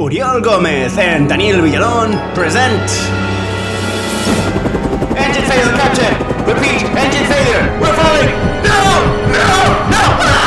Uriel Gomez and Daniel Villalon present Engine Failure, Captain! Repeat, engine failure! We're falling! No! No! No!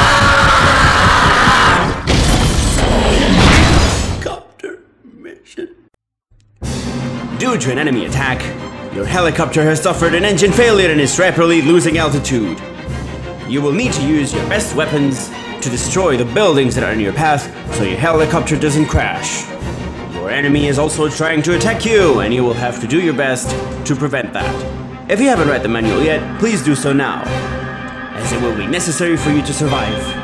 Ah! Copter mission. Due to an enemy attack, your helicopter has suffered an engine failure and is rapidly losing altitude. You will need to use your best weapons to destroy the buildings that are in your path so your helicopter doesn't crash. Your enemy is also trying to attack you, and you will have to do your best to prevent that. If you haven't read the manual yet, please do so now, as it will be necessary for you to survive.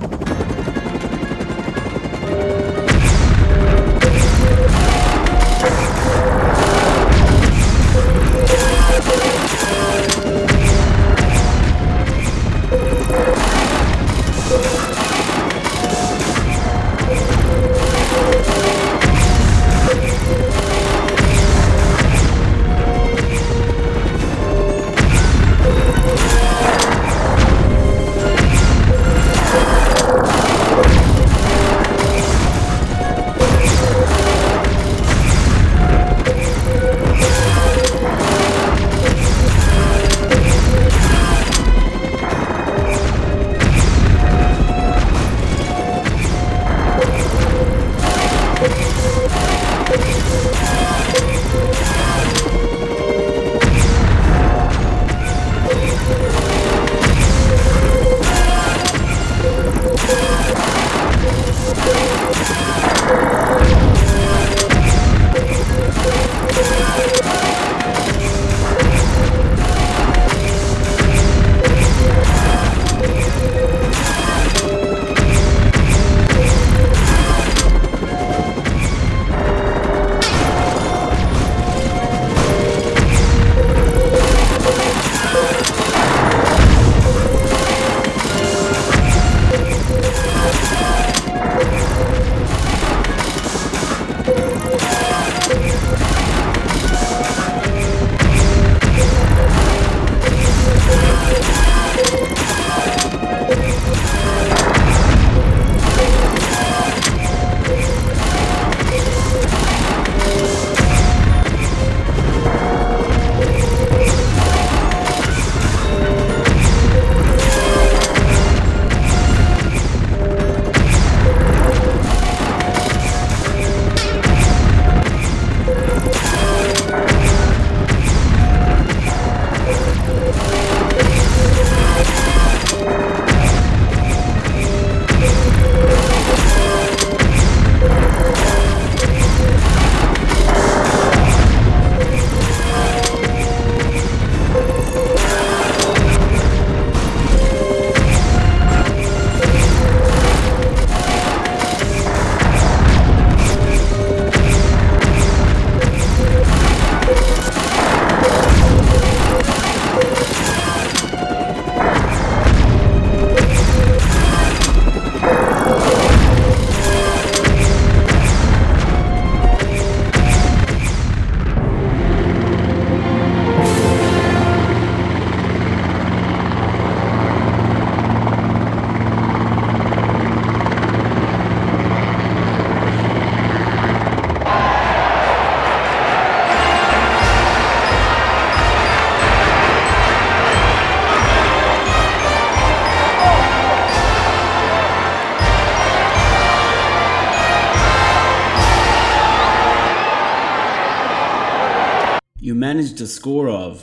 You managed a score of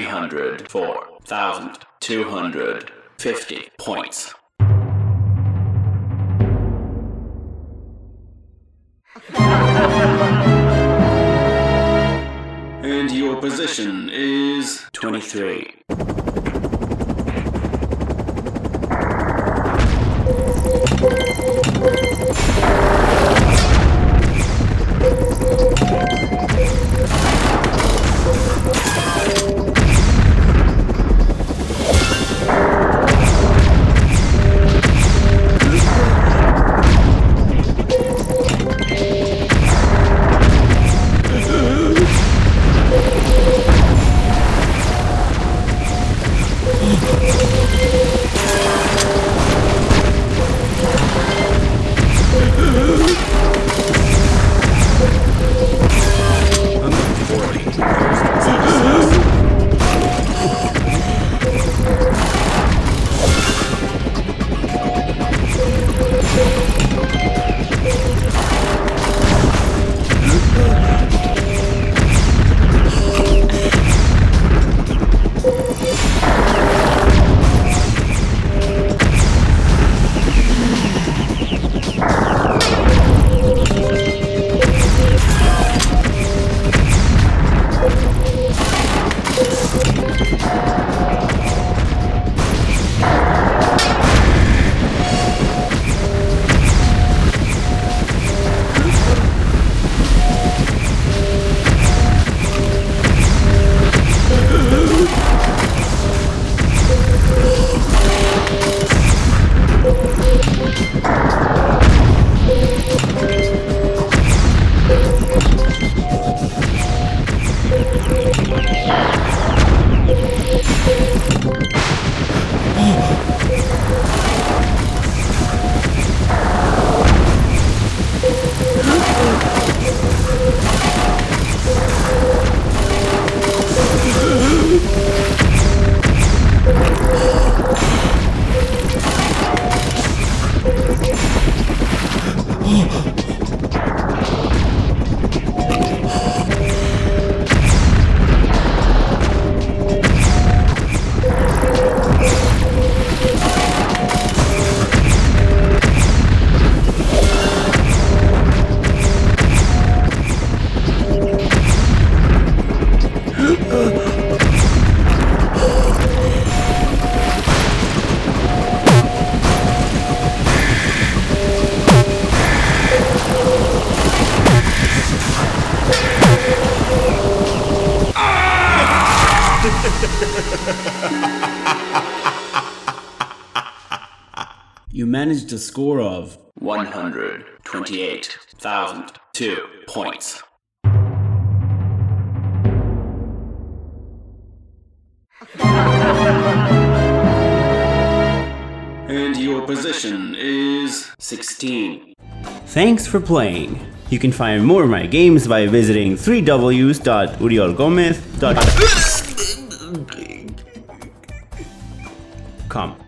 304,250 points. And your position is 23. You managed a score of 128,002 points. And your position is 16. Thanks for playing. You can find more of my games by visiting www.uriolgomez.com.